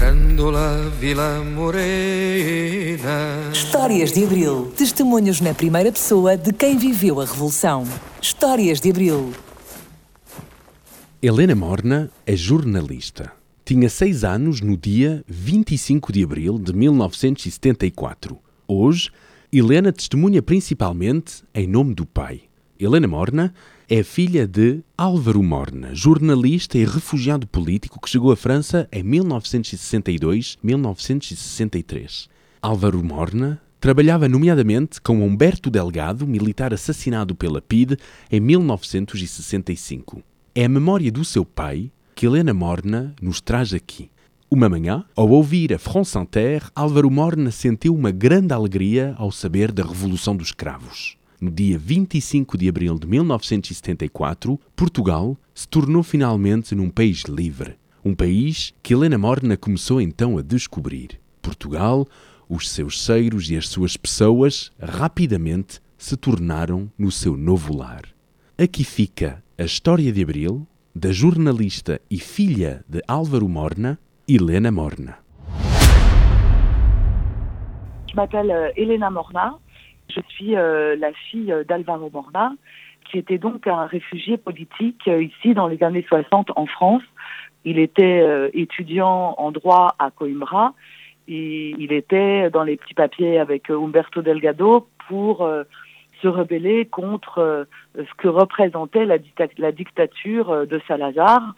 Grândola Vila Morena. Histórias de Abril. Testemunhos na primeira pessoa de quem viveu a Revolução. Histórias de Abril. Helena Morna é jornalista. Tinha 6 anos no dia 25 de abril de 1974. Hoje, Helena testemunha principalmente em nome do pai. Helena Morna é filha de Álvaro Morna, jornalista e refugiado político que chegou à França em 1962-1963. Álvaro Morna trabalhava nomeadamente com Humberto Delgado, militar assassinado pela PIDE em 1965. É a memória do seu pai que Helena Morna nos traz aqui. Uma manhã, ao ouvir a France Inter, Álvaro Morna sentiu uma grande alegria ao saber da Revolução dos Cravos. No dia 25 de abril de 1974, Portugal se tornou finalmente num país livre. Um país que Helena Morna começou então a descobrir. Portugal, os seus cheiros e as suas pessoas rapidamente se tornaram no seu novo lar. Aqui fica a história de Abril, da jornalista e filha de Álvaro Morna, Helena Morna. Je m'appelle Helena Morna. Je suis la fille d'Álvaro Morna, qui était donc un réfugié politique ici dans les années 60 en France. Il était étudiant en droit à Coimbra et il était dans les petits papiers avec Humberto Delgado pour se rebeller contre ce que représentait la dictature de Salazar.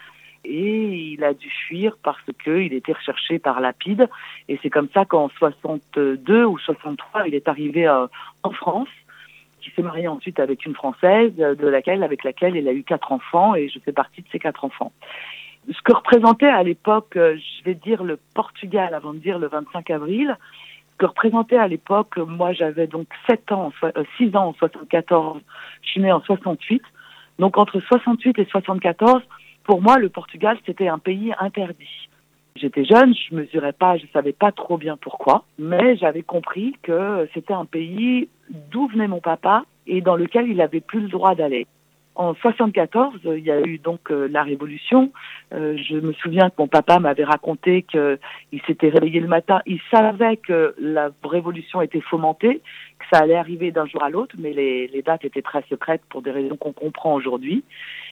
Et il a dû fuir parce qu'il était recherché par la PIDE. Et c'est comme ça qu'en 62 ou 63, il est arrivé en France, qui s'est marié ensuite avec une Française, avec laquelle il a eu 4 enfants, et je fais partie de ces 4 enfants. Ce que représentait à l'époque, je vais dire le Portugal avant de dire le 25 avril, ce que représentait à l'époque, moi j'avais donc 6 ans en 74, je suis née en 68, donc entre 68 et 74, pour moi, le Portugal, c'était un pays interdit. J'étais jeune, je mesurais pas, je savais pas trop bien pourquoi, mais j'avais compris que c'était un pays d'où venait mon papa et dans lequel il avait plus le droit d'aller. En 74, il y a eu donc la Révolution. Je me souviens que mon papa m'avait raconté qu'il s'était réveillé le matin. Il savait que la Révolution était fomentée, que ça allait arriver d'un jour à l'autre, mais les dates étaient très secrètes pour des raisons qu'on comprend aujourd'hui.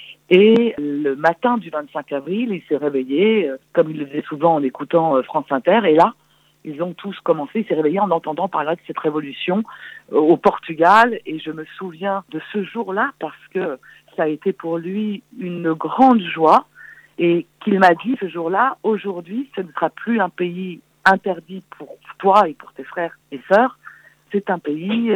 Et le matin du 25 avril, il s'est réveillé, comme il le faisait souvent en écoutant France Inter. Et là, ils ont tous commencé, il s'est réveillé en entendant parler de cette révolution au Portugal. Et je me souviens de ce jour-là parce que ça a été pour lui une grande joie. Et qu'il m'a dit ce jour-là, aujourd'hui, ce ne sera plus un pays interdit pour toi et pour tes frères et sœurs. C'est un pays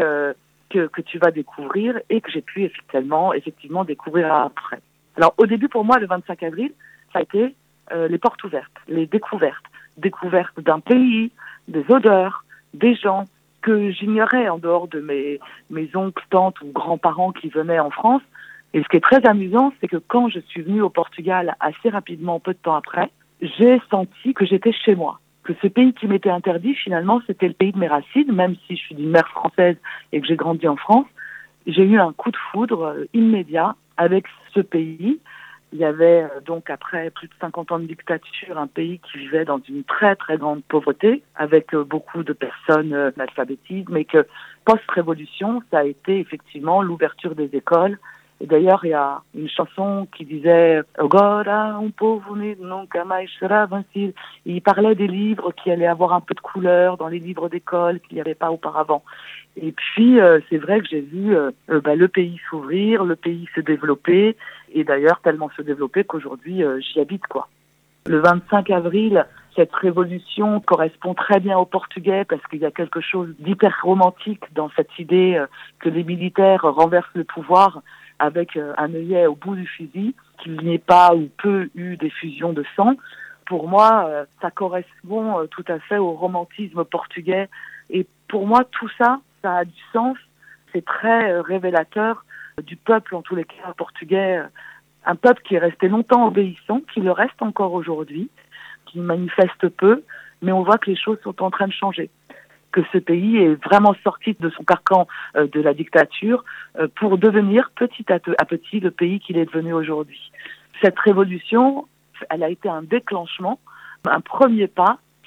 que tu vas découvrir et que j'ai pu effectivement découvrir après. Alors, au début, pour moi, le 25 avril, ça a été les portes ouvertes, les découvertes. Découvertes d'un pays, des odeurs, des gens que j'ignorais en dehors de mes oncles, tantes ou grands-parents qui venaient en France. Et ce qui est très amusant, c'est que quand je suis venue au Portugal assez rapidement, peu de temps après, j'ai senti que j'étais chez moi. Que ce pays qui m'était interdit, finalement, c'était le pays de mes racines, même si je suis d'une mère française et que j'ai grandi en France. J'ai eu un coup de foudre immédiat avec ce pays. Il y avait donc, après plus de 50 ans de dictature, un pays qui vivait dans une très très grande pauvreté, avec beaucoup de personnes analphabétiques, mais que post-révolution, ça a été effectivement l'ouverture des écoles. Et d'ailleurs, il y a une chanson qui disait « Agora un povo nunca mais será vencido ». Il parlait des livres qui allaient avoir un peu de couleur dans les livres d'école qu'il n'y avait pas auparavant. Et puis, c'est vrai que j'ai vu le pays s'ouvrir, le pays se développer, et d'ailleurs tellement se développer qu'aujourd'hui, j'y habite, quoi. Le 25 avril, cette révolution correspond très bien aux Portugais parce qu'il y a quelque chose d'hyper romantique dans cette idée que les militaires renversent le pouvoir avec un œillet au bout du fusil, qu'il n'y ait pas ou peu eu d'effusion de sang. Pour moi, ça correspond tout à fait au romantisme portugais. Et pour moi, tout ça, ça a du sens. C'est très révélateur du peuple, en tous les cas portugais. Un peuple qui est resté longtemps obéissant, qui le reste encore aujourd'hui, qui manifeste peu, mais on voit que les choses sont en train de changer. Que ce pays est vraiment sorti de son carcan de la dictature pour devenir petit à petit le pays qu'il est devenu aujourd'hui. Cette révolution, elle a été un déclenchement, un premier pas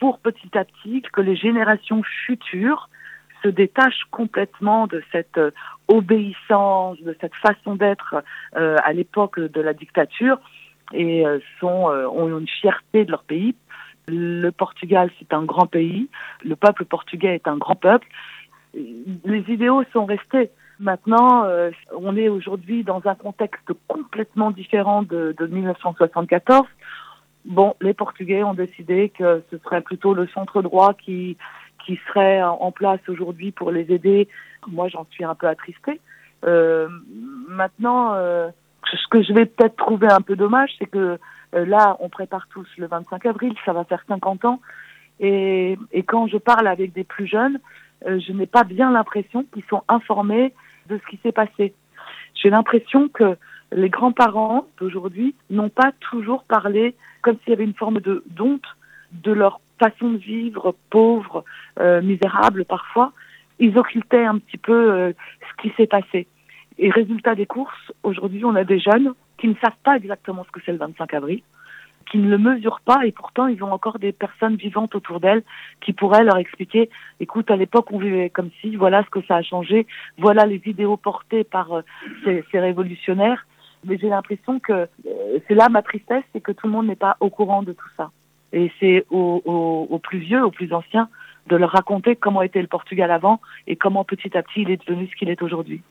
pour petit à petit que les générations futures se détachent complètement de cette obéissance, de cette façon d'être à l'époque de la dictature et ont une fierté de leur pays. Le Portugal, c'est un grand pays. Le peuple portugais est un grand peuple. Les idéaux sont restés. Maintenant, on est aujourd'hui dans un contexte complètement différent de 1974. Bon, les Portugais ont décidé que ce serait plutôt le centre droit qui serait en place aujourd'hui pour les aider. Moi, j'en suis un peu attristée. Maintenant, ce que je vais peut-être trouver un peu dommage, c'est que là, on prépare tous le 25 avril, ça va faire 50 ans. Et quand je parle avec des plus jeunes, je n'ai pas bien l'impression qu'ils sont informés de ce qui s'est passé. J'ai l'impression que les grands-parents d'aujourd'hui n'ont pas toujours parlé comme s'il y avait une forme d'honte de leur façon de vivre, pauvre, misérable parfois. Ils occultaient un petit peu ce qui s'est passé. Et résultat des courses, aujourd'hui, on a des jeunes qui ne savent pas exactement ce que c'est le 25 avril, qui ne le mesurent pas, et pourtant ils ont encore des personnes vivantes autour d'elles qui pourraient leur expliquer, écoute, à l'époque on vivait comme ci, voilà ce que ça a changé, voilà les idéaux portés par ces révolutionnaires. Mais j'ai l'impression que c'est là ma tristesse, c'est que tout le monde n'est pas au courant de tout ça. Et c'est aux plus vieux, aux plus anciens, de leur raconter comment était le Portugal avant et comment petit à petit il est devenu ce qu'il est aujourd'hui.